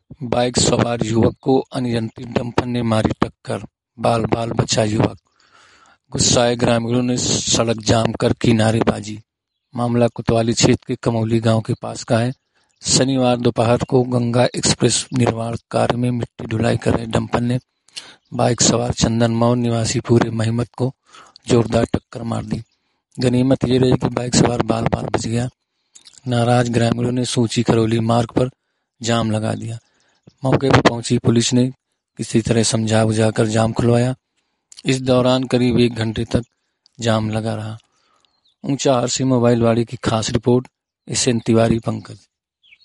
Bike सवार युवक को अनियंत्रित डंपर ने मारी टक्कर, बाल बाल बचा युवक। गुस्साए ग्रामीणों ने सड़क जाम कर की नारेबाजी। मामला कोतवाली क्षेत्र के कमौली गांव के पास का है। शनिवार दोपहर को गंगा एक्सप्रेस निर्माण कार्य में मिट्टी ढुलाई कर रहे डंपर ने बाइक सवार चंदन मौन निवासी पूरे महिमत को जोरदार टक्कर मार दी। गनीमत ये रही कि बाइक सवार बाल बाल बच गया। नाराज ग्रामीणों ने सूची करौली मार्ग पर जाम लगा दिया। मौके पर पहुंची पुलिस ने किसी तरह समझा बुझाकर जाम खुलवाया। इस दौरान करीब 1 घंटे तक जाम लगा रहा। ऊंचा हर से मोबाइल वाड़ी की खास रिपोर्ट। एसएन तिवारी पंकज।